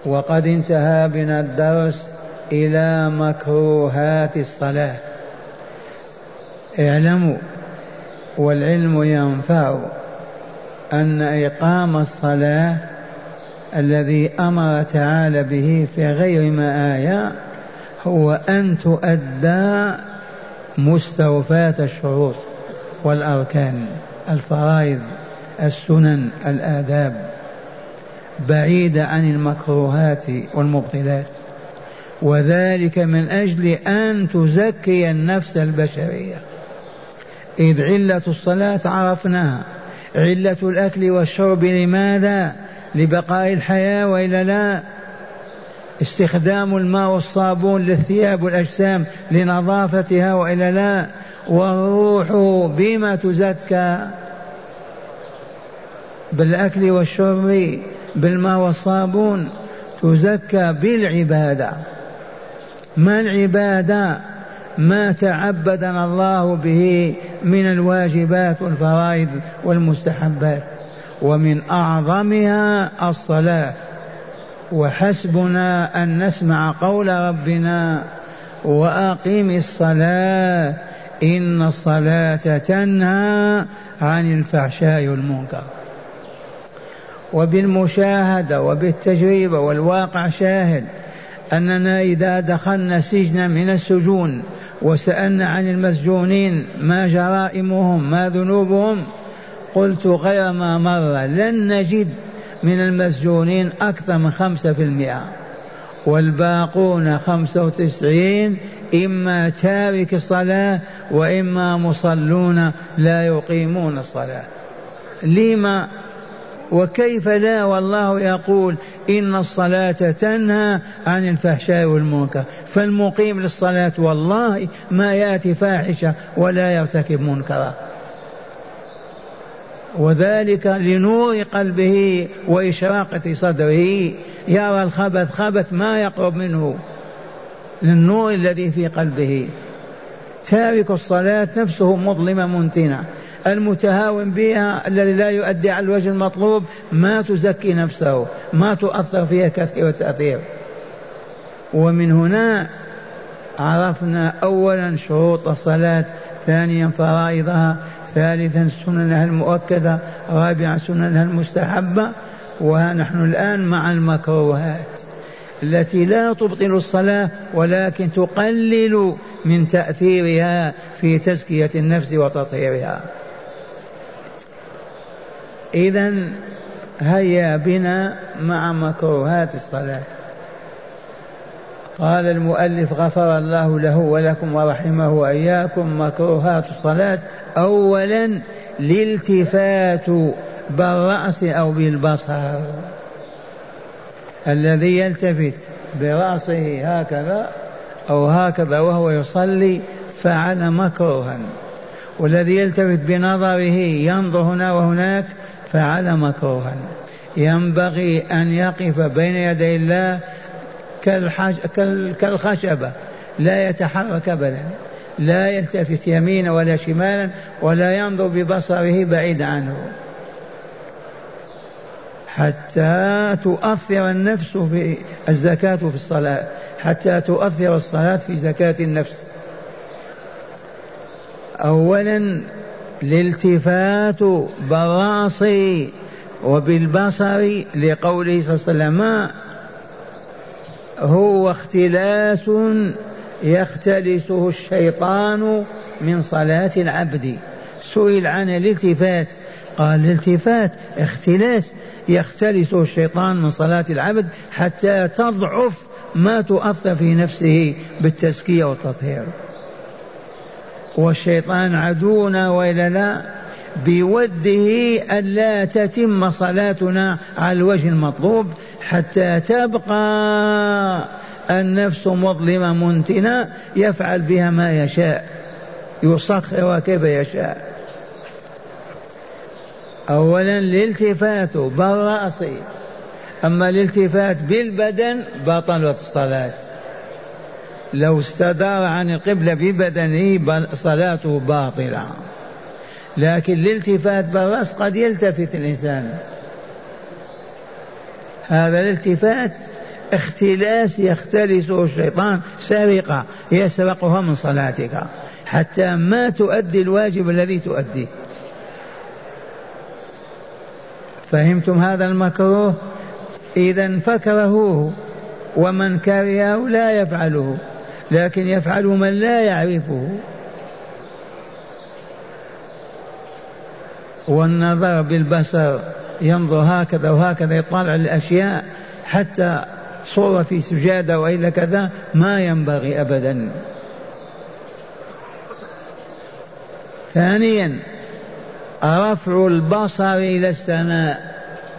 وقد انتهى بنا الدرس إلى مكروهات الصلاة. اعلموا والعلم ينفع أن إقام الصلاة الذي أمر تعالى به في غير ما آية هو أن تؤدى مستوفاة الشروط والأركان، الفرائض، السنن، الآداب، بعيدة عن المكروهات والمبطلات، وذلك من أجل أن تزكي النفس البشرية. إذ علة الصلاة عرفناها، علة الأكل والشرب لماذا؟ لبقاء الحياة وإلا لا؟ استخدام الماء والصابون للثياب والأجسام لنظافتها وإلا لا؟ والروح بما تزكى؟ بالأكل والشرب، بالماء والصابون، تزكى بالعبادة. ما العبادة؟ ما تعبدنا الله به من الواجبات والفرائض والمستحبات، ومن أعظمها الصلاة. وحسبنا أن نسمع قول ربنا: وأقم الصلاة إن الصلاة تنهى عن الفحشاء والمنكر. وبالمشاهدة وبالتجربة والواقع شاهد أننا إذا دخلنا سجنا من السجون وسألنا عن المسجونين ما جرائمهم ما ذنوبهم، قلت غير ما مر لن نجد من المسجونين أكثر من 5%، والباقون 95 إما تارك الصلاة وإما مصلون لا يقيمون الصلاة. لما وكيف لا؟ والله يقول إن الصلاة تنهى عن الفحشاء والمنكر، فالمقيم للصلاة والله ما يأتي فاحشة ولا يرتكب منكرا، وذلك لنور قلبه وإشراقة صدره، يرى الخبث خبث ما يقرب منه للنور الذي في قلبه. تارك الصلاة نفسه مظلمة منتنة، المتهاون بها الذي لا يؤدي على الوجه المطلوب ما تزكي نفسه، ما تؤثر فيها كثير وتأثير. ومن هنا عرفنا أولا شروط الصلاة، ثانيا فرائضها، ثالثا سننها المؤكدة، رابعا سننها المستحبة. ونحن الآن مع المكروهات التي لا تبطل الصلاة ولكن تقلل من تأثيرها في تزكية النفس وتطهيرها. إذن هيا بنا مع مكروهات الصلاة. قال المؤلف غفر الله له ولكم ورحمه وإياكم: مكروهات الصلاة: أولا الالتفات بالرأس أو بالبصر. الذي يلتفت برأسه هكذا أو هكذا وهو يصلي فعل مكروها، والذي يلتفت بنظره ينظر هنا وهناك فعل مكروها. ينبغي أن يقف بين يدي الله كالخشبة لا يتحرك أبدا، لا يلتفت يمينا ولا شمالا ولا ينظر ببصره بعيد عنه، حتى تؤثر النفس في الزكاة في الصلاة، حتى تؤثر الصلاة في زكاة النفس. أولا الالتفات بالرأس وبالبصر، لقوله صلى الله عليه وسلم: هو اختلاس يختلسه الشيطان من صلاة العبد. سئل عن الالتفات قال: الالتفات اختلاس يختلسه الشيطان من صلاة العبد حتى تضعف ما تؤثر في نفسه بالتزكية والتطهير. والشيطان عدونا وإلا لا؟ بوده ألا تتم صلاتنا على الوجه المطلوب حتى تبقى النفس مظلمة منتنة يفعل بها ما يشاء، يسخرها كيف يشاء. أولا الالتفات بالرأس، أما الالتفات بالبدن بطلت الصلاة. لو استدار عن القبلة ببدنه صلاته باطلة، لكن الالتفات بالرأس قد يلتفت الإنسان. هذا الالتفات اختلاس يختلسه الشيطان، سرقة يسرقها من صلاتك حتى ما تؤدي الواجب الذي تؤديه. فهمتم هذا المكروه؟ إذا فكرهوه، ومن كرهه لا يفعله، لكن يفعل من لا يعرفه. والنظر بالبصر، ينظر هكذا وهكذا، يطالع الأشياء حتى صورة في سجادة وإلا كذا، ما ينبغي أبدا. ثانيا رفع البصر إلى السماء.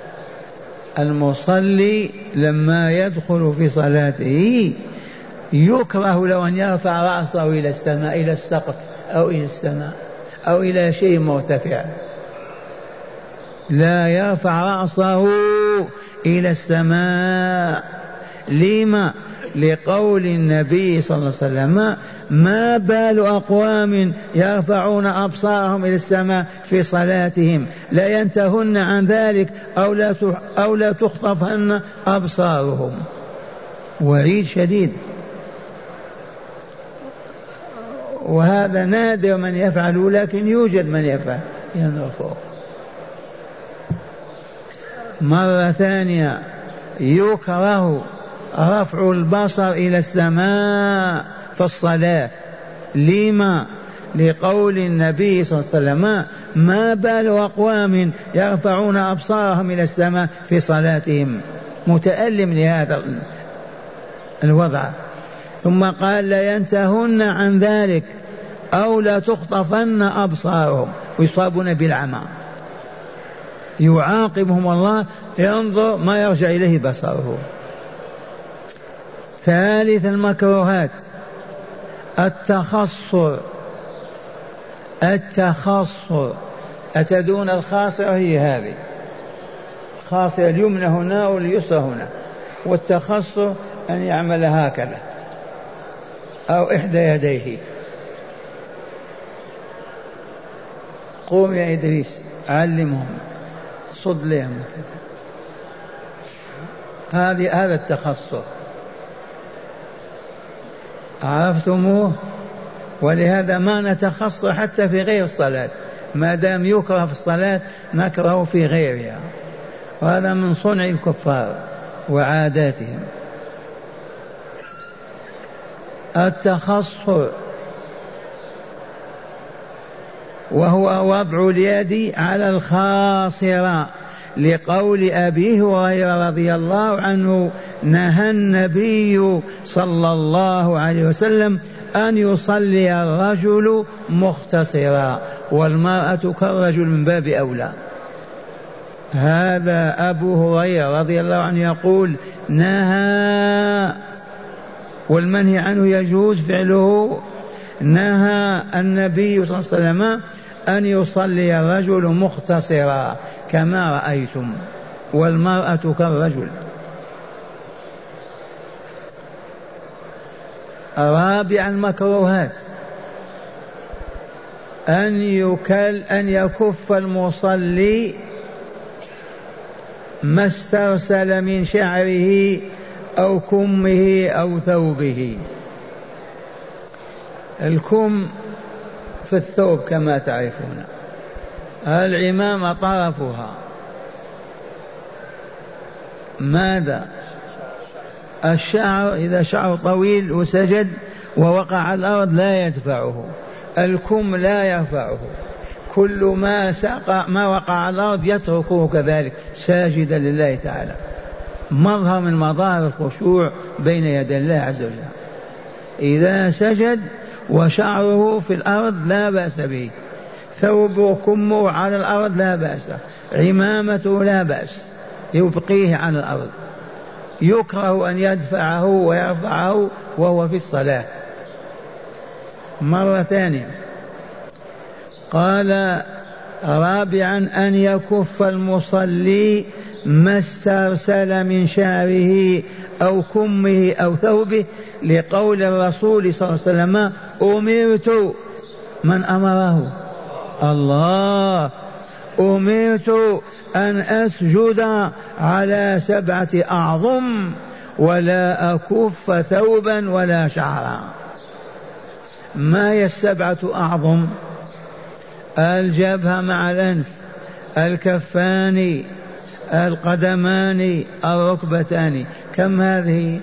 المصلي لما يدخل في صلاته يكره له أن يرفع رأسه إلى السماء، إلى السقف أو إلى السماء أو إلى شيء مرتفع، لا يرفع رأسه إلى السماء. لما؟ لقول النبي صلى الله عليه وسلم: ما بال أقوام يرفعون أبصارهم إلى السماء في صلاتهم لا ينتهن عن ذلك أو لا تخطفن أبصارهم. وعيد شديد، وهذا نادر من يفعل، لكن يوجد من يفعل، ينظر فوق. مرة ثانية يكره رفع البصر إلى السماء في الصلاة. لما؟ لقول النبي صلى الله عليه وسلم: ما بال أقوام يرفعون أبصارهم إلى السماء في صلاتهم. متألم لهذا الوضع. ثم قال: لا ينتهن عن ذلك أو لا تخطفن أبصارهم، ويصابون بالعمى، يعاقبهم الله، ينظر ما يرجع إليه بصره. ثالث المكروهات التخصر. أتدون الخاصرة هي هذه، الخاصرة اليمنى هنا واليسرى هنا، والتخصر أن يعمل هكذا أو إحدى يديه. قوم يا إدريس علمهم، صد لهم، هذا التخصر. عرفتموه؟ ولهذا ما نتخصص حتى في غير الصلاة، ما دام يكره في الصلاة نكره في غيرها، وهذا من صنع الكفار وعاداتهم. التخصر وهو وضع اليد على الخاصرة، لقول أبي هريرة رضي الله عنه: نهى النبي صلى الله عليه وسلم أن يصلي الرجل مختصرا، والمرأة كالرجل من باب أولى. هذا أبو هريرة رضي الله عنه يقول: نهى، والمنهي عنه يجوز فعله. نهى النبي صلى الله عليه وسلم أن يصلي الرجل مختصرا كما رأيتم، والمرأة كالرجل. رابع المكروهات أن يكف المصلي ما استرسل من شعره أو كمه أو ثوبه. الكم في الثوب كما تعرفون، العمامة طرفها ماذا؟ الشعر، إذا شعر طويل وسجد ووقع على الأرض لا يدفعه، الكم لا يرفعه، كل ما وقع على الأرض يتركه كذلك ساجدا لله تعالى، مظهر من مظاهر الخشوع بين يدي الله عز وجل. إذا سجد وشعره في الأرض لا بأس به، ثوبه كمه على الأرض لا بأس، عمامته لا بأس، يبقيه على الأرض. يكره أن يدفعه ويرفعه وهو في الصلاة. مرة ثانية قال: رابعا أن يكف المصلي ما استرسل من شعره أو كمه أو ثوبه، لقول الرسول صلى الله عليه وسلم: أمرت، من أمره؟ الله. أمرت أن أسجد على 7 أعظم ولا أكف ثوبا ولا شعرا. ما هي السبعة أعظم؟ الجبهة مع الأنف، الكفان، القدمان، الركبتان. كم هذه؟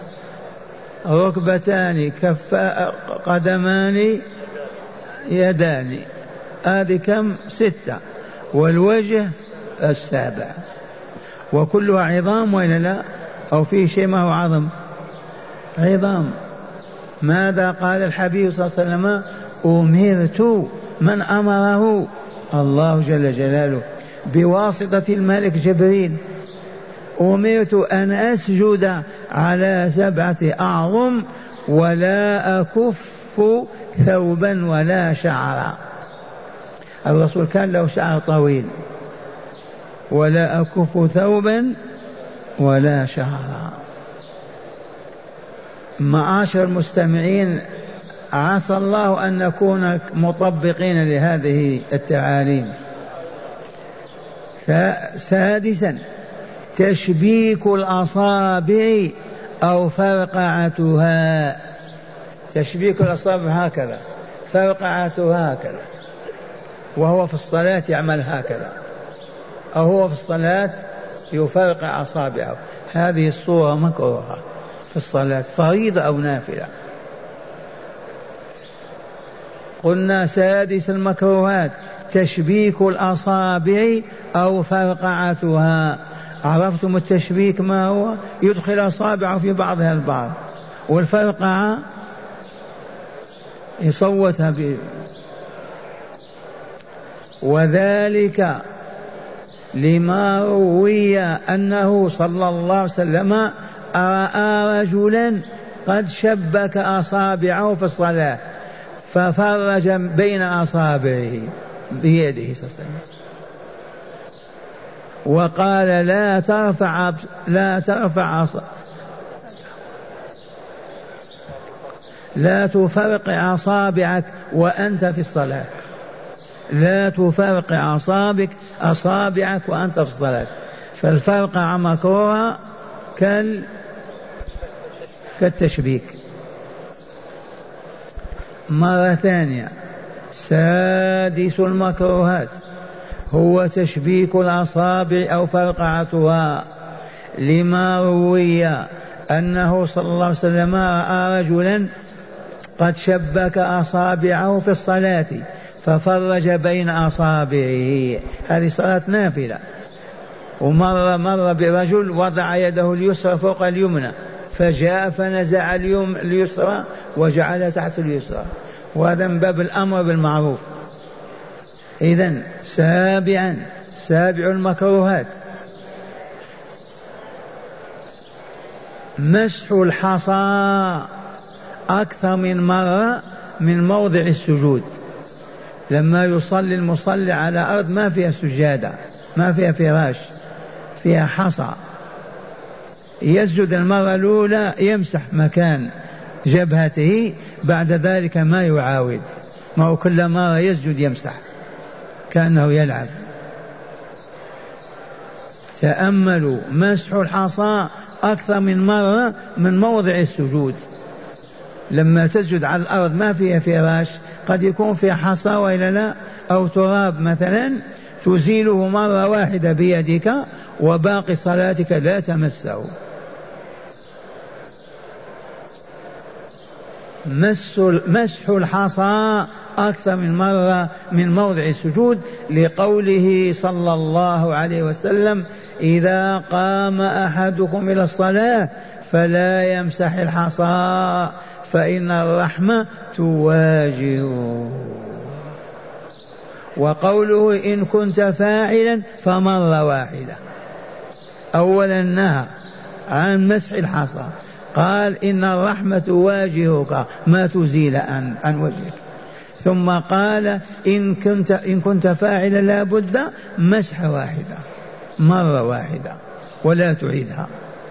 ركبتان، قدمان، يدان. هذه كم؟ 6. والوجه 7. وكلها عظام وإلا لا؟ أو فيه شيء ما هو عظم؟ عظام. ماذا قال الحبيب صلى الله عليه وسلم؟ أمرت، من أمره؟ الله جل جلاله بواسطة الملك جبريل. أمرت أن أسجد على 7 أعظم ولا أكف ثوبا ولا شعرا. الرسول كان له شعر طويل. ولا أكف ثوبا ولا شعرا. معاشر المستمعين، عسى الله أن نكون مطبقين لهذه التعاليم. سادسا تشبيك الأصابع أو فرقعتها. تشبيك الأصابع هكذا، فرقعتها هكذا، وهو في الصلاة يعمل هكذا، أو هو في الصلاة يفرقع أصابعه. هذه الصورة مكروهة في الصلاة، فريضة أو نافلة. قلنا سادس المكروهات تشبيك الأصابع أو فرقعتها. عرفتم التشبيك ما هو؟ يدخل أصابعه في بعضها البعض، والفرقعة يصوتها وذلك لما روي أنه صلى الله عليه وسلم رأى رجلا قد شبك أصابعه في الصلاة ففرج بين أصابعه بيده صلى الله عليه وسلم، وقال لا تفرقع أصابعك وأنت في الصلاة. لا تفرقع أصابعك وأنت في الصلاة. فالفرقع مكروهة كالتشبيك. مرة ثانية، سادس المكروهات هو تشبيك الأصابع أو فرقعتها، لما روي أنه صلى الله عليه وسلم رأى رجلا قد شبك أصابعه في الصلاة ففرج بين أصابعه. هذه صلاة نافلة. مر برجل وضع يده اليسرى فوق اليمنى فجاء فنزع اليسرى وجعلها تحت اليسرى، وهذا من باب الأمر بالمعروف. إذن سابع المكروهات مسح الحصى أكثر من مرة من موضع السجود. لما يصلي المصلي على أرض ما فيها سجادة، ما فيها فراش، فيها حصى، يسجد المرة الأولى يمسح مكان جبهته، بعد ذلك ما يعاود، ما هو كل مرة يسجد يمسح كأنه يلعب. تأملوا، مسح الحصى أكثر من مرة من موضع السجود. لما تسجد على الأرض ما فيها فراش، قد يكون فيها حصى وإلا لا، أو تراب مثلا، تزيله مرة واحدة بيدك وباقي صلاتك لا تمسه. مسح الحصى أكثر من مرة من موضع السجود، لقوله صلى الله عليه وسلم: إذا قام أحدكم إلى الصلاة فلا يمسح الحصى فإن الرحمة تواجهه. وقوله إن كنت فاعلا فمرة واحدة. أولا نهى عن مسح الحصى، قال إن الرحمة تواجهك ما تزيل عن وجهك، ثم قال إن كنت فاعلا لا بد مسحة واحدة، مرة واحدة ولا تعيدها،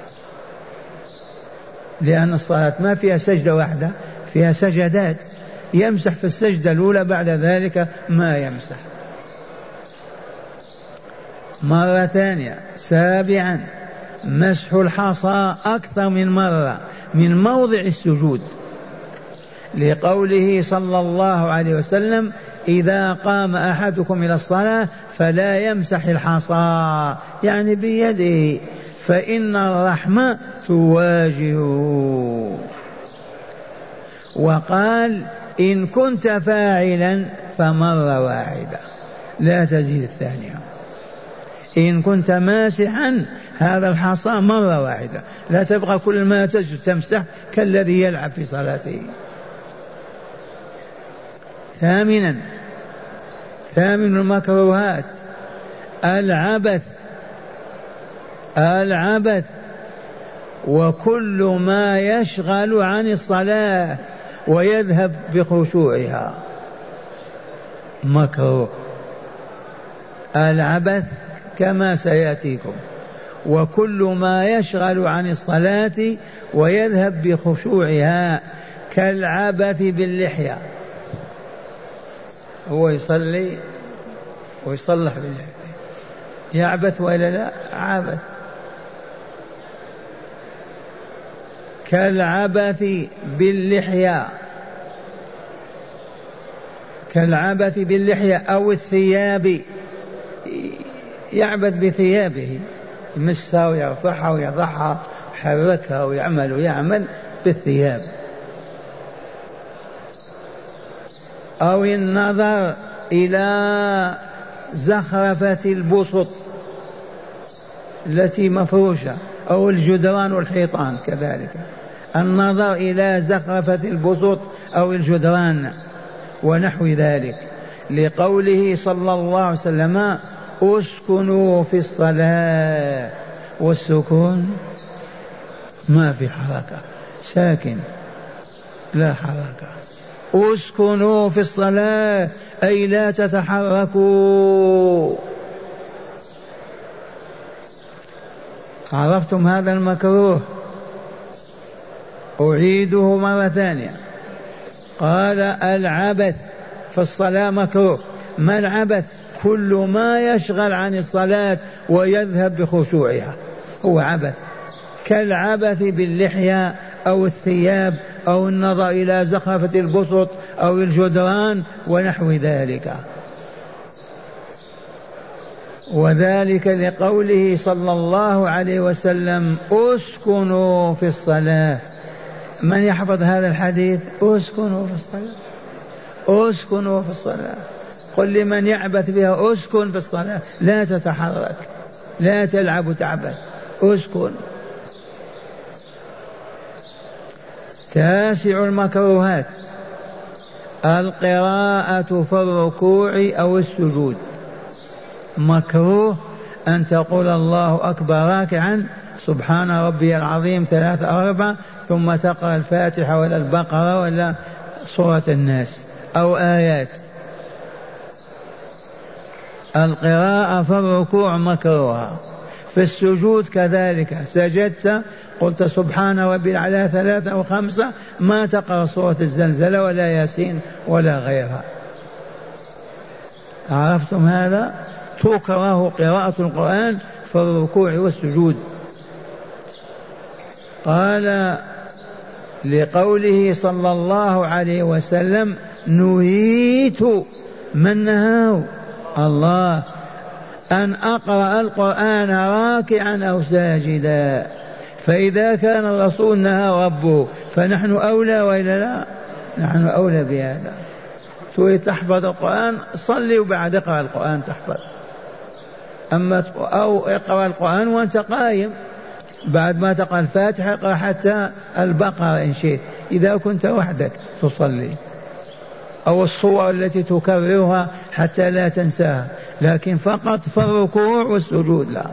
لأن الصلاة ما فيها سجدة واحدة، فيها سجدات، يمسح في السجدة الأولى بعد ذلك ما يمسح. مرة ثانية. سابعا مسح الحصى أكثر من مرة من موضع السجود، لقوله صلى الله عليه وسلم إذا قام أحدكم إلى الصلاة فلا يمسح الحصى يعني بيده فإن الرحمة تواجهه. وقال إن كنت فاعلا فمرة واحدة لا تزيد الثانية، إن كنت ماسحا هذا الحصى مرة واحدة لا تبقى كل ما تجد تمسح كالذي يلعب في صلاته. ثامن المكروهات العبث وكل ما يشغل عن الصلاة ويذهب بخشوعها مكروه. العبث كما سيأتيكم، وكل ما يشغل عن الصلاة ويذهب بخشوعها كالعبث باللحية، هو يصلي ويصلح باللحية يعبث ولا لا؟ عبث. كالعبث باللحية أو الثياب، يعبث بثيابه يمسها ويرفعها ويضعها يحركها ويعمل بالثياب. أو النظر إلى زخرفة البسط التي مفروشة أو الجدران والحيطان، كذلك النظر إلى زخرفة البسط أو الجدران ونحو ذلك، لقوله صلى الله عليه وسلم اسكنوا في الصلاة، والسكون ما في حركة، ساكن لا حركة. اسكنوا في الصلاة أي لا تتحركوا. عرفتم هذا المكروه؟ أعيده مرة ثانية. قال العبث في الصلاة مكروه. ما العبث؟ كل ما يشغل عن الصلاة ويذهب بخشوعها هو عبث، كالعبث باللحية أو الثياب أو النظر إلى زخرفة البسط أو الجدران ونحو ذلك. وذلك لقوله صلى الله عليه وسلم اسكنوا في الصلاة. من يحفظ هذا الحديث؟ اسكنوا في الصلاة، اسكنوا في الصلاة. قل لمن يعبث بها اسكن في الصلاة، لا تتحرك، لا تلعب وتعبث، اسكن. تاسع المكروهات القراءة في الركوع أو السجود. مكروه أن تقول الله أكبر راكعا سبحان ربي العظيم 3 أو 4 ثم تقرأ الفاتحة ولا البقرة ولا سورة الناس أو آيات. القراءة في الركوع مكروهة. في السجود كذلك، سجدت قلت سبحان ربي الأعلى 3 أو 5 ما تقرأ سورة الزلزلة ولا ياسين ولا غيرها. عرفتم هذا؟ تكره قراءة القرآن في الركوع والسجود. قال لقوله صلى الله عليه وسلم نهيت، من نهاه؟ الله، أن أقرأ القرآن راكعا أو ساجدا. فإذا كان الرسول نهى ربه فنحن أولى وإلا لا؟ نحن أولى بهذا. تريد تحفظ القرآن صلي وبعد اقرأ القرآن تحفظ، أما أو اقرأ القرآن وأنت قائم، بعد ما تقرأ الفاتحة اقرأ حتى البقرة إن شئت إذا كنت وحدك تصلي، أو الصور التي تكررها حتى لا تنساها، لكن فقط في الركوع والسجود لا.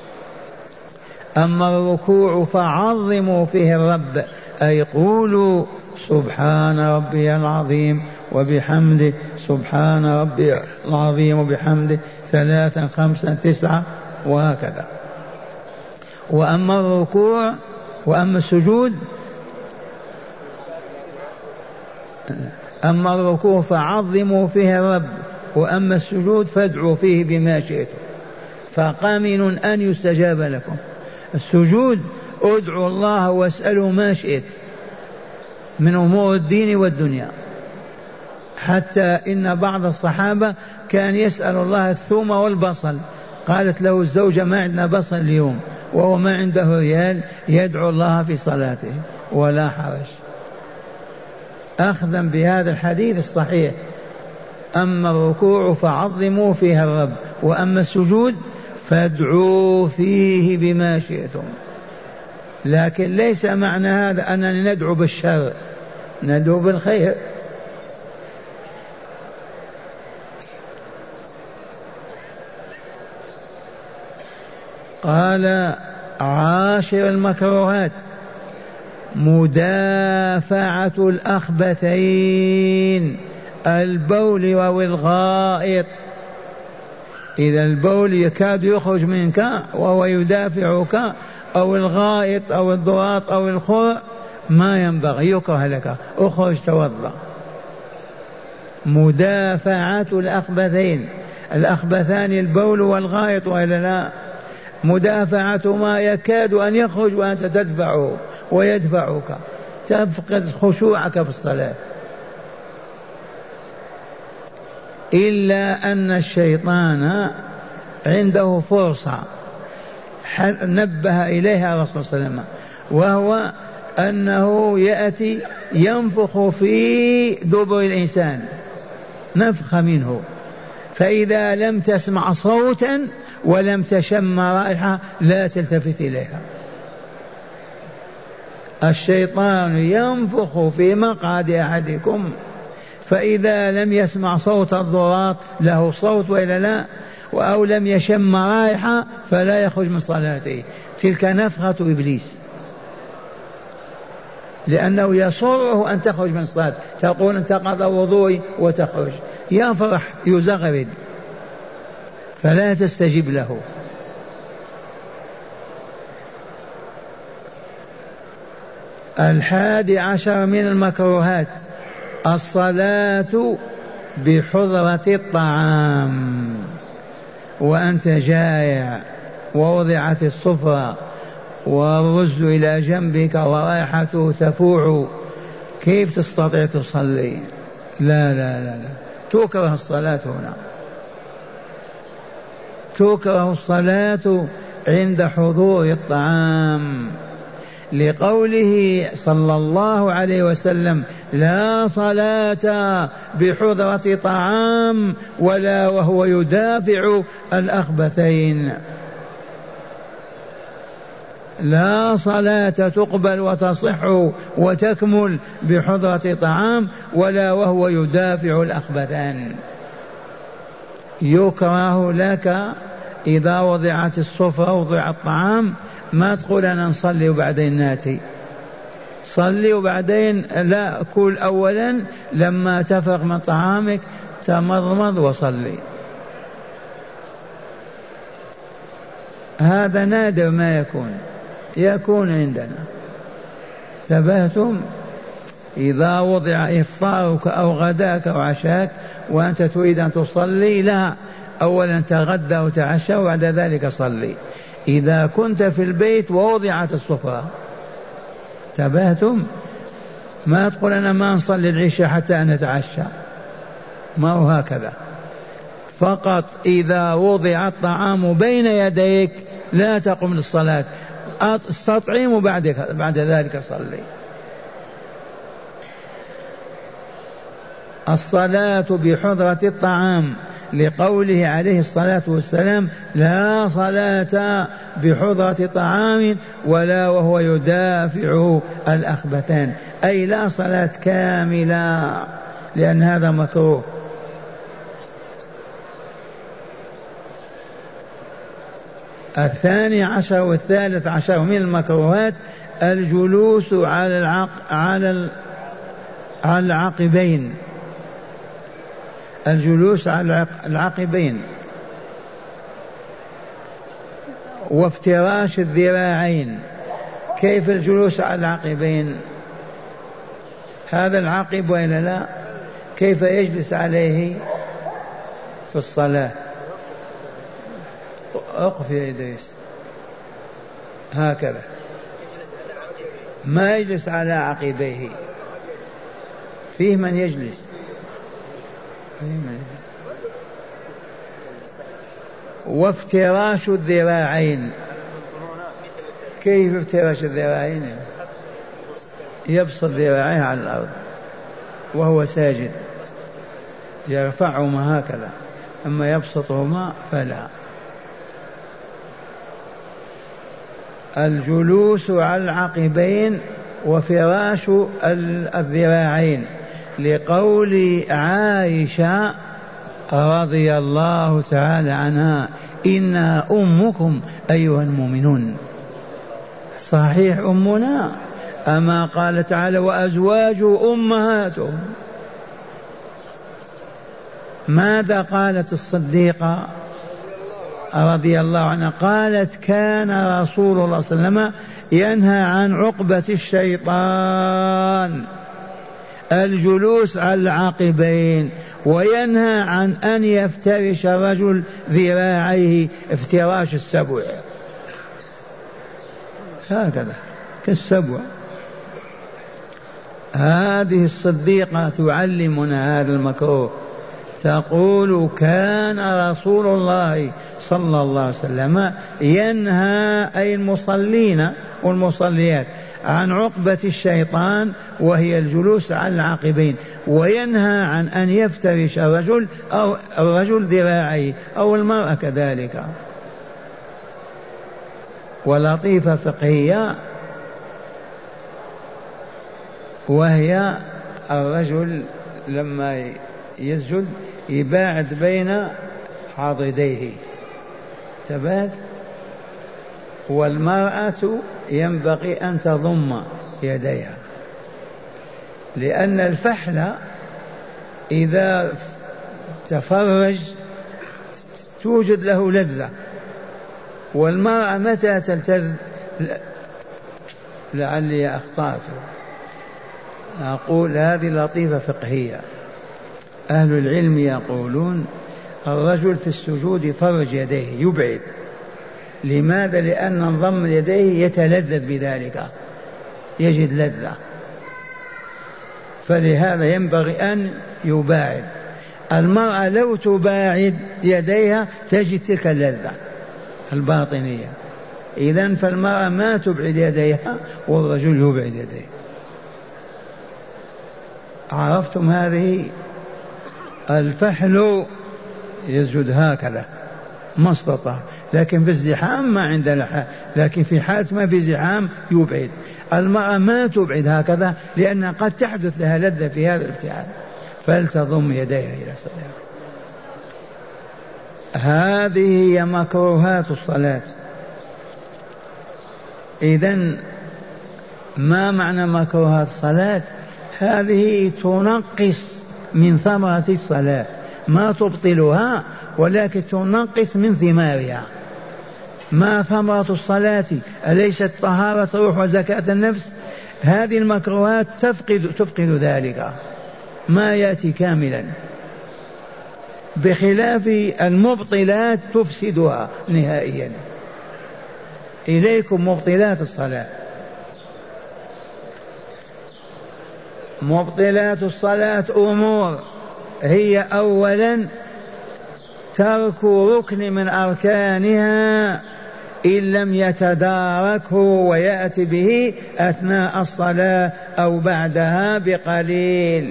أما الركوع فعظموا فيه الرب، أي قولوا سبحان ربي العظيم وبحمده، سبحان ربي العظيم وبحمده 3 5 9 وهكذا. وأما الركوع وأما السجود، أما الركوع فعظموا فيه الرب، وأما السجود فادعوا فيه بما شئتم، فقامن أن يستجاب لكم. السجود ادعوا الله واسألوا ما شئت من أمور الدين والدنيا. حتى إن بعض الصحابة كان يسأل الله الثوم والبصل، قالت له الزوجة ما عندنا بصل اليوم وهو ما عنده ريال، يدعو الله في صلاته ولا حرج، أخذا بهذا الحديث الصحيح. أما الركوع فعظموا فيها الرب، وأما السجود فادعوا فيه بما شئتم. لكن ليس معنى هذا أننا ندعو بالشر، ندعو بالخير. قال عاشر المكروهات مدافعة الأخبثين، البول والغائط. إذا البول يكاد يخرج منك وهو يدافعك، أو الغائط أو الضراط أو الخرء، ما ينبغي، يكره لك، اخرج توضأ. مدافعة الأخبثين، الأخبثان البول والغائط وإلا لا؟ مدافعة ما يكاد أن يخرج وأنت تدفعه ويدفعك، تفقد خشوعك في الصلاة. إلا أن الشيطان عنده فرصة نبه إليها الرسول صلى الله عليه وسلم، وهو أنه يأتي ينفخ في دبر الإنسان نفخ منه، فإذا لم تسمع صوتا ولم تشم رائحة لا تلتفت إليها. الشيطان ينفخ في مقعد أحدكم، فإذا لم يسمع صوت الضراط، له صوت وإلا لا، أو لم يشم رائحة فلا يخرج من صلاته. تلك نفخة إبليس، لأنه يسره أن تخرج من الصلاة، تقول انتقض وضوئي وتخرج، يفرح يزغرد فلا تستجب له. الحادي عشر من المكروهات الصلاة بحضرة الطعام، وأنت جائع ووضعت السفرة والرز إلى جنبك ورائحته تفوح، كيف تستطيع تصلي؟ لا لا لا لا، تكره الصلاة هنا، تكره الصلاة عند حضور الطعام، لقوله صلى الله عليه وسلم لا صلاة بحضرة طعام ولا وهو يدافع الأخبثين. لا صلاة تقبل وتصح وتكمل بحضرة طعام ولا وهو يدافع الأخبثان. يكره لك إذا وضعت السفرة ووضع الطعام ما تقول أنا نصلي وبعدين ناتي، صلي وبعدين لا، كل أولا لما تفرغ من طعامك تمضمض وصلي. هذا نادر ما يكون عندنا. انتبهتم؟ إذا وضع إفطارك أو غداك أو عشاك وأنت تريد أن تصلي، لا، أولا تغدى وتعشى وبعد ذلك صلي. إذا كنت في البيت ووضعت السفرة، انتبهتم؟ ما تقول أنا ما نصلي العشاء حتى أن نتعشى، ما هو هكذا. فقط إذا وضع الطعام بين يديك لا تقم للصلاة، استطعم وبعد ذلك صلي. الصلاة بحضرة الطعام، لقوله عليه الصلاة والسلام لا صلاة بحضرة طعام ولا وهو يدافع الأخبثان، أي لا صلاة كاملة، لأن هذا مكروه. الثاني عشر والثالث عشر من المكروهات الجلوس على العقبين، الجلوس على العقبين وافتراش الذراعين. كيف الجلوس على العقبين؟ هذا العقب وإلا لا؟ كيف يجلس عليه في الصلاة؟ أقف يا إدريس. هكذا، ما يجلس على عقبيه. فيه من يجلس، وافتراش الذراعين. كيف افتراش الذراعين؟ يبسط ذراعيه على الأرض وهو ساجد، يرفعهما هكذا، أما يبسطهما فلا. الجلوس على العقبين وفراش الذراعين، لقول عائشة رضي الله تعالى عنها: إنا أمكم أيها المؤمنون. صحيح أمنا، أما قال تعالى: وأزواج أمهاتهم. ماذا قالت الصديقة رضي الله عنها؟ قالت: كان رسول الله صلى الله عليه وسلم ينهى عن عقبة الشيطان، الجلوس على العقبين، وينهى عن أن يفترش الرجل ذراعيه افتراش السبع، هكذا كالسبع. هذه الصديقة تعلمنا هذا المكروه، تقول: كان رسول الله صلى الله عليه وسلم ينهى أي المصلين والمصليات عن عقبة الشيطان وهي الجلوس على العقبين، وينهى عن أن يفترش الرجل أو الرجل ذراعيه أو المرأة كذلك. ولطيفة فقهية، وهي الرجل لما يسجد يباعد بين عضديه ثبات، والمرأة ينبغي أن تضم يديها، لأن الفحل إذا تفرج توجد له لذة، والمرأة متى تلتذ؟ لعلي أخطأت، أقول هذه لطيفة فقهية. أهل العلم يقولون: الرجل في السجود يفرج يديه يبعد. لماذا؟ لأن انضم يديه يتلذذ بذلك، يجد لذة، فلهذا ينبغي أن يباعد. المرأة لو تباعد يديها تجد تلك اللذة الباطنية. إذن فالمرأة ما تبعد يديها والرجل يبعد يديه. عرفتم هذه؟ الفحل يسجد هكذا ما استطاع، لكن في الزحام ما عندنا حال، لكن في حالة ما في زحام يبعد. المرأة ما تبعد هكذا لأن قد تحدث لها لذة في هذا الابتعاد، فلتضم يديها إلى صدرها. هذه هي مكروهات الصلاة. إذن ما معنى مكروهات الصلاة؟ هذه تنقص من ثمرة الصلاة، ما تبطلها ولكن تنقص من ثمارها. ما ثمرة الصلاة؟ أليست طهارة روح وزكاة النفس؟ هذه المكروهات تفقد ذلك، ما يأتي كاملا، بخلاف المبطلات تفسدها نهائيا. إليكم مبطلات الصلاة. مبطلات الصلاة أمور، هي أولا ترك ركن من أركانها إن لم يتداركه ويأتي به أثناء الصلاة أو بعدها بقليل،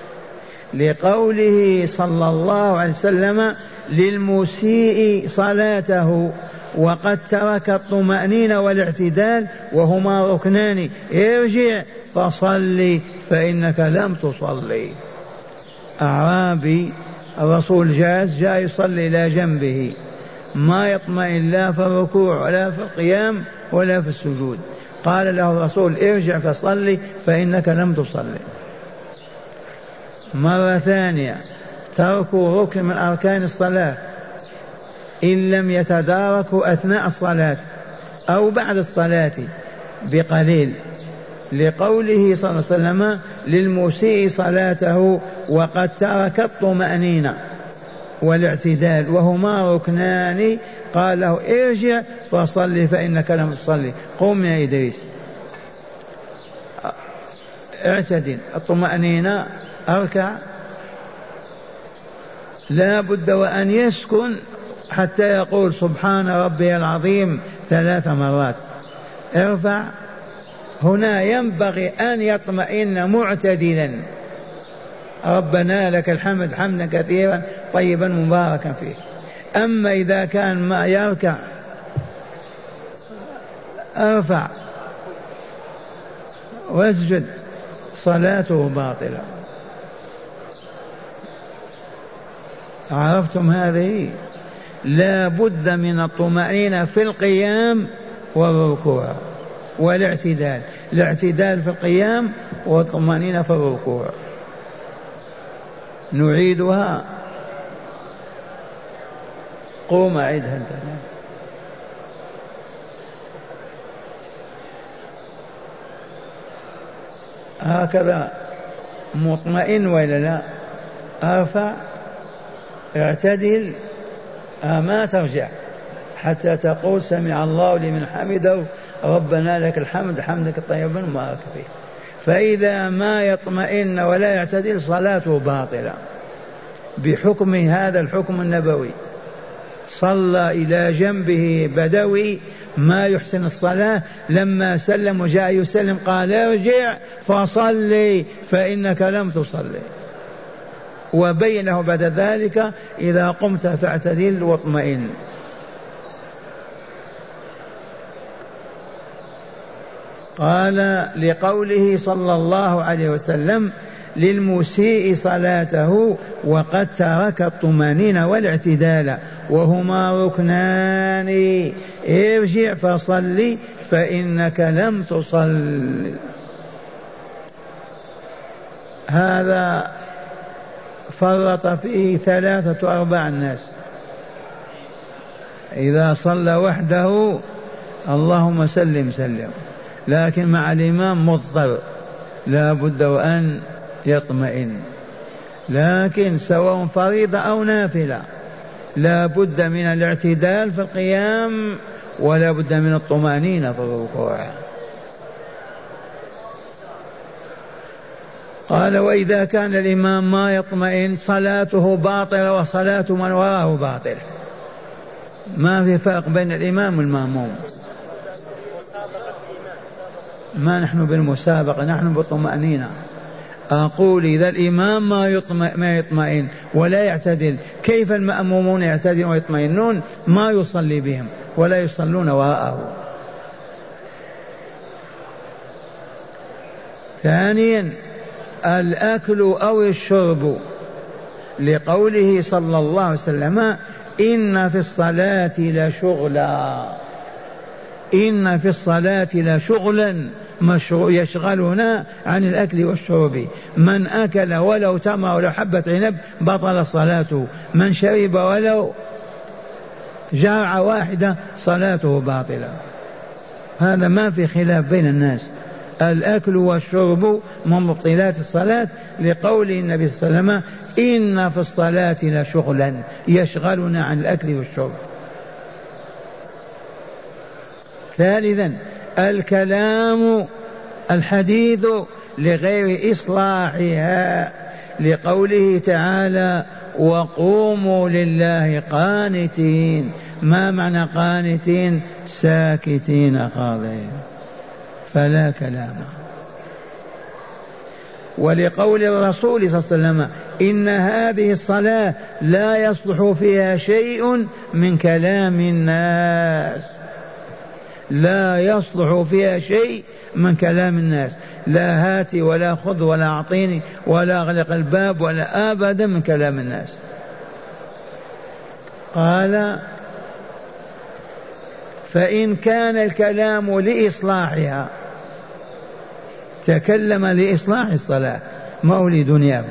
لقوله صلى الله عليه وسلم: للمسيء صلاته وقد ترك الطمأنينة والاعتدال وهما ركنان، ارجع فصلي فإنك لم تصلي. أعرابي الرسول جاء يصلي إلى جنبه، ما يطمئن لا في الركوع ولا في القيام ولا في السجود، قال له الرسول: ارجع فصلي فإنك لم تصلي. مرة ثانية: ترك ركن من أركان الصلاة إن لم يتداركوا أثناء الصلاة أو بعد الصلاة بقليل، لقوله صلى الله عليه وسلم: للمسيء صلاته وقد ترك الطمأنينة والاعتدال وهما ركنان قال له ارجع فصلي فإنك لم تصلي. قم يا إدريس، اعتدل، الطمأنينة، أركع. لا بد وأن يسكن حتى يقول سبحان ربي العظيم 3 مرات. ارفع. هنا ينبغي أن يطمئن معتدلا. ربنا لك الحمد حمدا كثيرا طيبا مباركا فيه. أما إذا كان ما يركع، ارفع واسجد، صلاته باطلة. عرفتم هذه؟ لا بد من الطمأنينة في القيام والركوع والاعتدال. الاعتدال في القيام والطمأنينة في الركوع. نعيدها. قوم أعدها أنت. هكذا مطمئن ولا لا؟ ارفع، اعتدل، ما ترجع حتى تقول سمع الله لمن حمده ربنا لك الحمد حمدك طيبا مبارك فيه. فإذا ما يطمئن ولا يعتدل صلاته باطلة بحكم هذا الحكم النبوي. صلى إلى جنبه بدوي ما يحسن الصلاة، لما سلم وجاء يسلم قال ارجع فصلي فإنك لم تصلي، وبينه بعد ذلك إذا قمت فاعتدل واطمئن. قال لقوله صلى الله عليه وسلم للمسيء صلاته وقد ترك الطمأنينة والاعتدال وهما ركنان، ارجع فصلي فإنك لم تصل. هذا فرط فيه 3-4 الناس. إذا صلى وحده اللهم سلم سلم، لكن مع الإمام مضطر لا بد وأن يطمئن. لكن سواء فريضة أو نافلة لا بد من الاعتدال في القيام ولا بد من الطمأنينة في الركوع. قال وإذا كان الإمام ما يطمئن صلاته باطلة وصلاة من وراءه باطلة. ما في فرق بين الإمام والمأموم. ما نحن بالمسابقة، نحن بالطمأنينة. أقول إذا الإمام ما يطمئن ولا يعتدل، كيف المأمومون يعتدلون ويطمئنون؟ ما يصلي بهم ولا يصلون وراءه. ثانيا الأكل أو الشرب، لقوله صلى الله عليه وسلم إن في الصلاة لشغلا، إن في الصلاة لشغلا يشغلنا عن الأكل والشرب. من أكل ولو تمر ولو حبة عنب بطل صلاته، من شرب ولو جرعة واحدة صلاته باطلة. هذا ما في خلاف بين الناس. الأكل والشرب من مبطلات الصلاة، لقول النبي صلى الله عليه وسلم إن في الصلاة لشغلا يشغلنا عن الأكل والشرب. ثالثا الكلام الحديث لغير إصلاحها، لقوله تعالى وقوموا لله قانتين. ما معنى قانتين؟ ساكتين خاضعين، فلا كلام. ولقول الرسول صلى الله عليه وسلم إن هذه الصلاة لا يصلح فيها شيء من كلام الناس، لا يصلح فيها شيء من كلام الناس، لا هاتي ولا خذ ولا أعطيني ولا أغلق الباب ولا أبدا من كلام الناس. قال فإن كان الكلام لإصلاحها تكلم لإصلاح الصلاة ما هو لدنياه،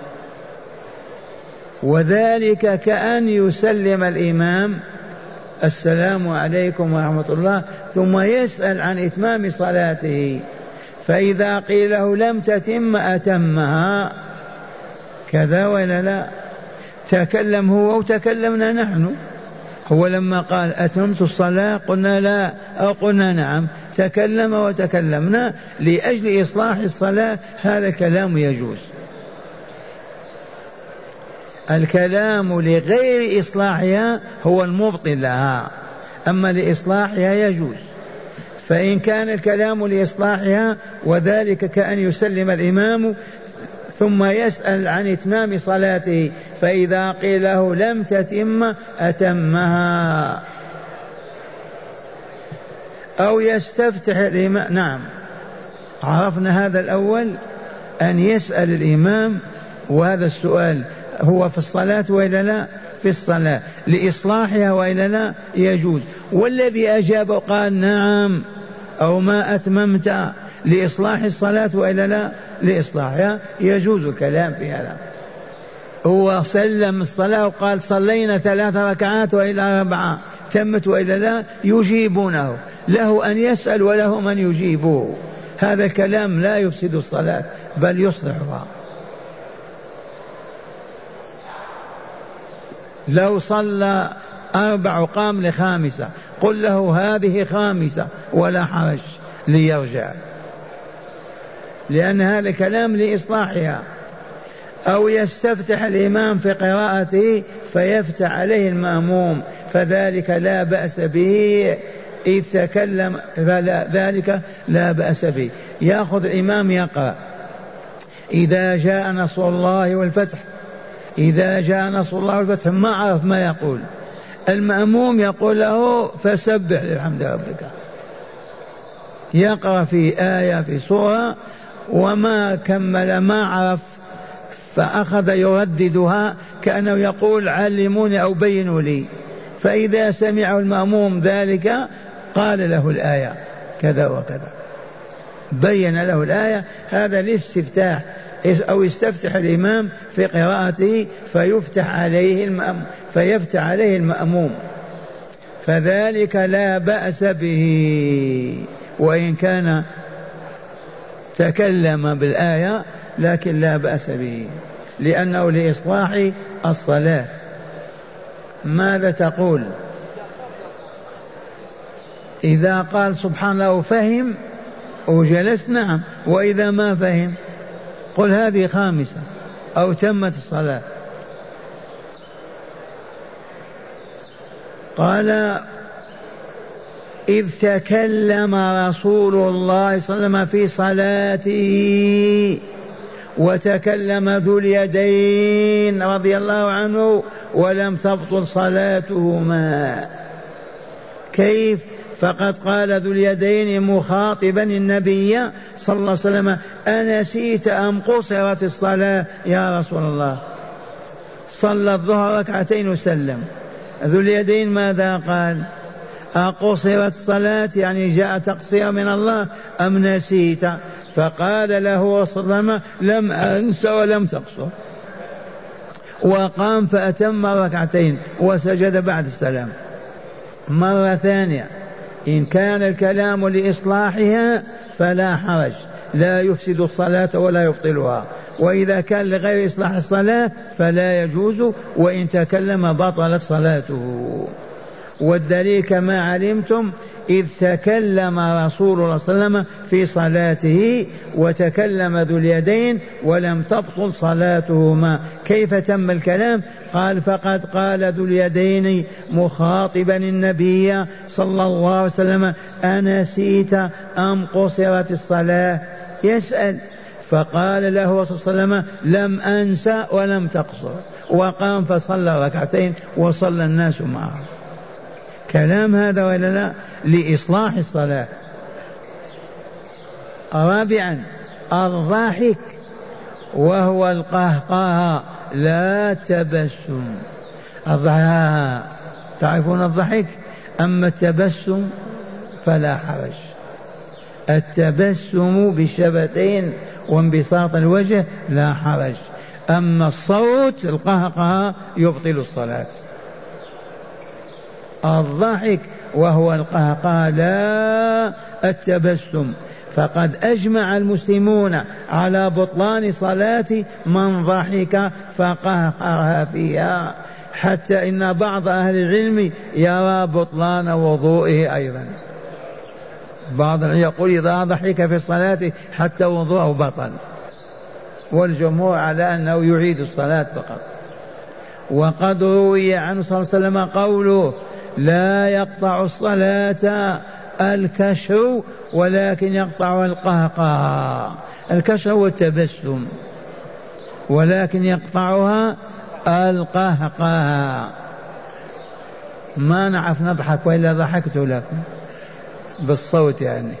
وذلك كأن يسلم الإمام السلام عليكم ورحمة الله ثم يسأل عن إتمام صلاته، فإذا قيل له لم تتم أتمها. كذا ولا لا؟ تكلم هو وتكلمنا نحن، هو لما قال أتممت الصلاة قلنا لا أو قلنا نعم، تكلم وتكلمنا لأجل إصلاح الصلاة، هذا الكلام يجوز. الكلام لغير إصلاحها هو المبطل لها، أما لإصلاحها يجوز. فإن كان الكلام لإصلاحها وذلك كأن يسلم الإمام ثم يسأل عن إتمام صلاته، فإذا قيل له لم تتم أتمها، أو يستفتح الإمام. نعم، عرفنا هذا الأول، أن يسأل الإمام، وهذا السؤال هو في الصلاة وإلا لا؟ في الصلاة لإصلاحها وإلا لا؟ يجوز. والذي أجاب قال نعم أو ما أتممت لإصلاح الصلاة وإلا لا؟ لإصلاحها، يجوز الكلام في هذا. هو سلم الصلاة وقال صلينا 3 ركعات وإلى 4 تمت وإلا لا؟ يجيبونه، له أن يسأل وله من يجيبه. هذا الكلام لا يفسد الصلاة بل يصلحها. لو صلى 4 قام ل5 قل له هذه 5 ولا حرج ليرجع، لأن هذا كلام لإصلاحها. أو يستفتح الإمام في قراءته فيفتح عليه المأموم، فذلك لا بأس به إذ تكلم، ذلك لا بأس به. يأخذ الإمام يقرأ إذا جاء نصر الله والفتح، إذا جاء نصر الله والفتح، ما عرف ما يقول، المأموم يقول له فسبح لحمد ربك، يقرأ في آية في سورة وما كمل ما عرف، فأخذ يرددها كأنه يقول علموني أو بينوا لي، فإذا سمعه المأموم ذلك قال له الآية كذا وكذا، بين له الآية. هذا الاستفتاح، أو يستفتح الإمام في قراءته فيفتح عليه المأموم، فذلك لا بأس به، وإن كان تكلم بالآية لكن لا بأس به، لأنه لإصلاح الصلاة. ماذا تقول إذا قال سبحان الله فهم وجلس؟ نعم، وإذا ما فهم قل هذه 5 أو تمت الصلاة. قال إذ تكلم رسول الله صلى الله عليه وسلم في صلاته، وتكلم ذو اليدين رضي الله عنه ولم تبطل صلاتهما. كيف؟ فقد قال ذو اليدين مخاطبا النبي صلى الله عليه وسلم أنسيت أم قصرت الصلاة يا رسول الله؟ صلى الظهر 2 وسلم. ذو اليدين ماذا قال؟ أقصرت الصلاة يعني جاء تقصير من الله أم نسيت؟ فقال له صلى الله عليه وسلم لم أنس ولم تقصر، وقام فأتم 2 وسجد بعد السلام. مرة ثانية، إن كان الكلام لإصلاحها فلا حرج، لا يفسد الصلاة ولا يبطلها، وإذا كان لغير إصلاح الصلاة فلا يجوز، وإن تكلم بطلت صلاته. والدليل كما علمتم إذ تكلم رسول الله صلى الله عليه وسلم في صلاته وتكلم ذو اليدين ولم تبطل صلاتهما. كيف تم الكلام؟ قال فقد قال ذو اليدين مخاطبا النبي صلى الله عليه وسلم أنسيت أم قصرت الصلاة؟ يسأل، فقال له صلى الله عليه وسلم لم أنسى ولم تقصر، وقام فصلى 2 وصلى الناس معه. كلام هذا ولا لا؟ لإصلاح الصلاة. رابعا الضحك، وهو القهقه لا تبسم. الضحك تعرفون الضحك، أما التبسم فلا حرج. التبسم بالشفتين وانبساط الوجه لا حرج، أما الصوت القهقه يبطل الصلاة. الضحك وهو القهقه لا التبسم. فقد أجمع المسلمون على بطلان صلاة من ضحك فقهقه فيها، حتى إن بعض أهل العلم يرى بطلان وضوئه أيضا. بعض يقول إذا ضحك في الصلاة حتى وضوءه بطل، والجمهور على أنه يعيد الصلاة فقط. وقد روي عنه صلى الله عليه وسلم قوله لا يقطع الصلاة الكشر ولكن يقطع القهقه. الكشر هو التبسم، ولكن يقطعها القهقه. ما نعرف نضحك وإلا ضحكت لكم بالصوت يعني.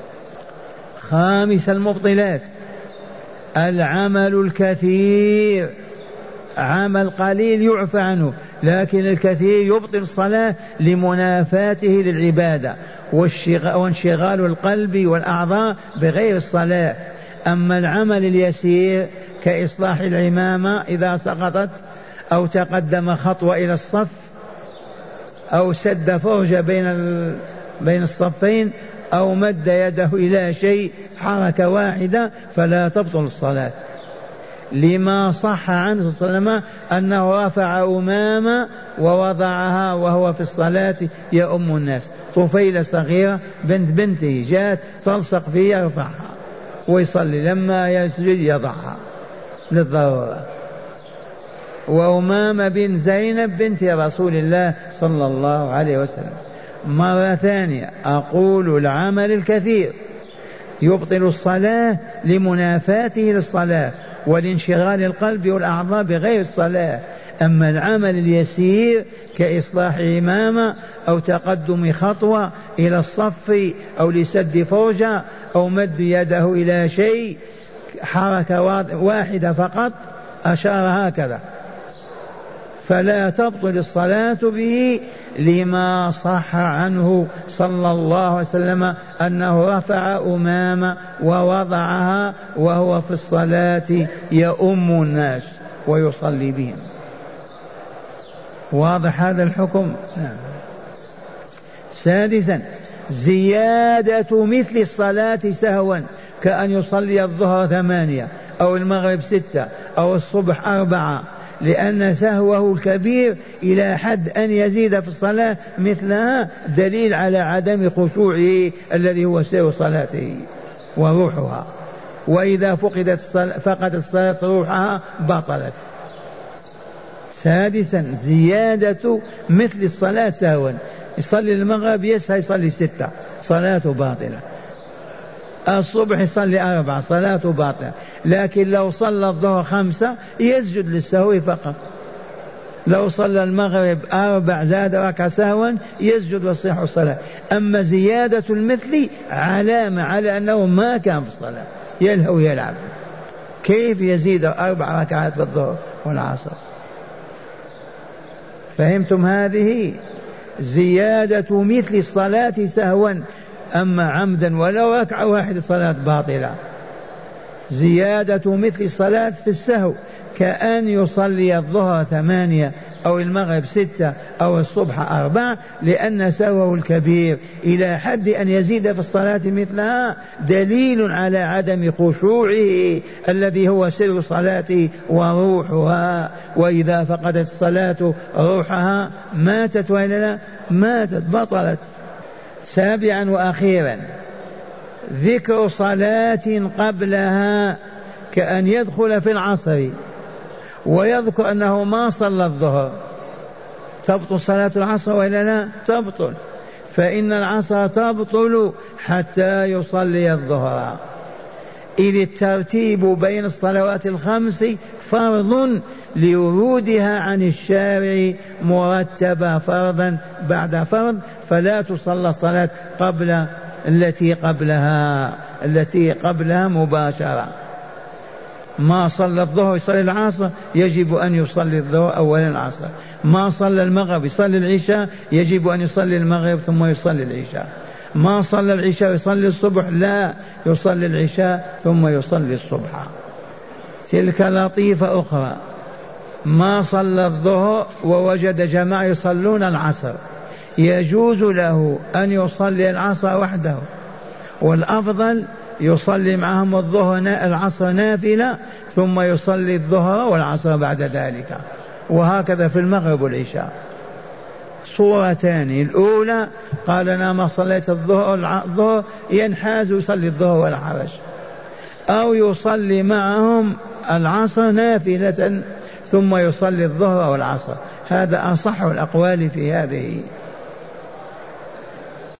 خامس المبطلات العمل الكثير. عمل قليل يعفى عنه، لكن الكثير يبطل الصلاة لمنافاته للعبادة وانشغال القلب والأعضاء بغير الصلاة. أما العمل اليسير كإصلاح العمامة إذا سقطت، أو تقدم خطوة إلى الصف، أو سد فرجة بين الصفين، أو مد يده إلى شيء حركة واحدة، فلا تبطل الصلاة، لما صح عنه صلى الله عليه وسلم أنه رفع أمامة ووضعها وهو في الصلاة يؤم الناس. طفيلة صغيرة بنت بنته جاءت تلصق فيه يرفعها ويصلي، لما يسجد يضعها للضرورة. وأمامة بن زينب بنت رسول الله صلى الله عليه وسلم. مرة ثانية أقول العمل الكثير يبطل الصلاة لمنافاته للصلاة ولانشغال القلب والأعضاء بغير الصلاة. أما العمل اليسير كإصلاح إمامة أو تقدم خطوة إلى الصف أو لسد فرجة أو مد يده إلى شيء حركة واحدة فقط أشار هكذا، فلا تبطل الصلاة به، لما صح عنه صلى الله عليه وسلم أنه رفع أمامة ووضعها وهو في الصلاة يؤم الناس ويصلي بهم. واضح هذا الحكم؟ نعم. سادسا زيادة مثل الصلاة سهوا، كأن يصلي الظهر 8 أو المغرب 6 أو الصبح 4، لأن سهوه الكبير إلى حد أن يزيد في الصلاة مثلها دليل على عدم خشوعه الذي هو سير صلاته وروحها. وإذا فقدت الصلاة روحها بطلت. سادسا زيادة مثل الصلاة سهوا، يصلي المغرب يسهى يصلي 6 صلاته باطلة، الصبح يصلي 4 صلاته باطلة، لكن لو صلى الظهر 5 يسجد للسهو فقط، لو صلى المغرب 4 زاد ركعة سهوا يسجد ويصح الصلاة. أما زيادة المثل علامة على أنه ما كان في الصلاة، يلهو يلعب. كيف يزيد 4 ركعات في الظهر والعصر؟ فهمتم هذه؟ زيادة مثل الصلاة سهوا، أما عمدا ولو ركعة واحدة صلاة باطلة. زيادة مثل الصلاة في السهو كأن يصلي الظهر 8 أو المغرب 6 أو الصبح 4، لأن سهوه الكبير إلى حد أن يزيد في الصلاة مثلها دليل على عدم خشوعه الذي هو سر صلاته وروحها. وإذا فقدت الصلاة روحها ماتت، وإلا لا ماتت بطلت. سابعا وأخيرا ذكر صلاة قبلها، كأن يدخل في العصر ويذكر أنه ما صلى الظهر، تبطل صلاة العصر وإلا لا؟ تبطل، فإن العصر تبطل حتى يصلي الظهر، إذ الترتيب بين الصلوات الخمس فرض لورودها عن الشارع مرتبة فرضا بعد فرض، فلا تصلى صلاة قبل التي قبلها مباشرة. ما صلى الظهر يصلي العصر يجب أن يصلي الظهر أولا العصر، ما صلى المغرب يصلي العشاء يجب أن يصلي المغرب ثم يصلي العشاء، ما صلى العشاء يصلي الصبح لا، يصلي العشاء ثم يصلي الصبح. تلك لطيفة أخرى، ما صلى الظهر ووجد جماعة يصلون العصر يجوز له أن يصلي العصر وحده، والأفضل يصلي معهم العصر نافلة ثم يصلي الظهر والعصر بعد ذلك، وهكذا في المغرب والعشاء. صورتان، الأولى قال أنا ما صليت الظهر ينحاز يصلي الظهر ولا حرج، أو يصلي معهم العصر نافلة ثم يصلي الظهر والعصر. هذا أصح الأقوال في هذه.